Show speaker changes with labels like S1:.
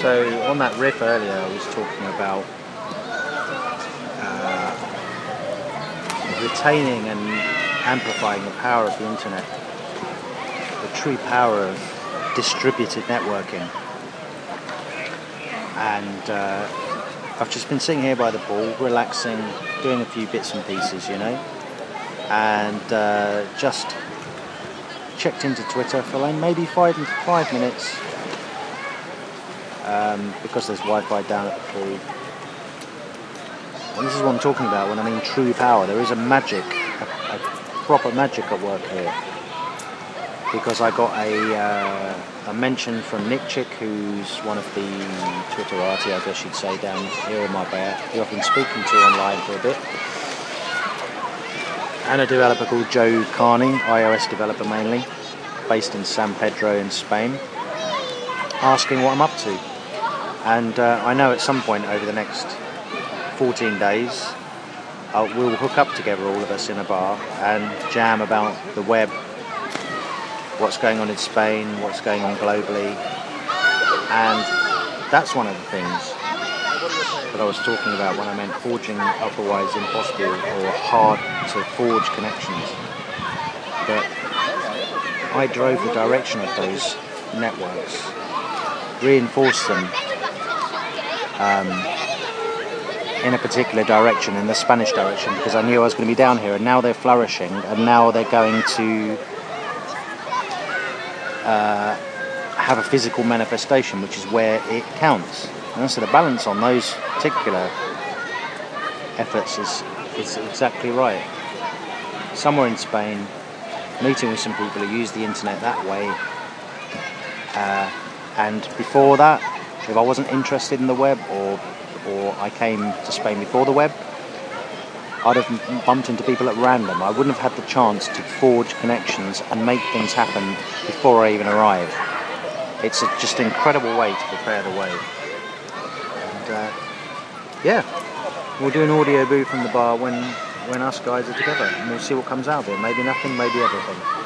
S1: So on that riff earlier, I was talking about retaining and amplifying the power of the internet, the true power of distributed networking. And I've just been sitting here by the pool, relaxing, doing a few bits and pieces, and just checked into Twitter for like maybe 5 minutes, because there's Wi-Fi down at the pool. And this is what I'm talking about when I mean true power. There is a magic, a proper magic at work here. Because I got a mention from Nick Chick, who's one of the Twitterati, I guess you'd say, down here in Marbella, who I've been speaking to online for a bit. And a developer called Joe Carney, iOS developer mainly, based in San Pedro in Spain, asking what I'm up to. And I know at some point over the next 14 days we'll hook up together, all of us, in a bar and jam about the web, what's going on in Spain, what's going on globally. And that's one of the things that I was talking about when I meant forging otherwise impossible or hard to forge connections. That I drove the direction of those networks, reinforced them in a particular direction, in the Spanish direction, because I knew I was going to be down here, and now they're flourishing, and now they're going to have a physical manifestation, which is where it counts. And so the balance on those particular efforts is exactly right. Somewhere in Spain, meeting with some people who use the internet that way, and before that, if I wasn't interested in the web, or I came to Spain before the web, I'd have bumped into people at random. I wouldn't have had the chance to forge connections and make things happen before I even arrived. It's just an incredible way to prepare the way. And we'll do an audio boo from the bar when us guys are together, and we'll see what comes out of it. Maybe nothing, maybe everything.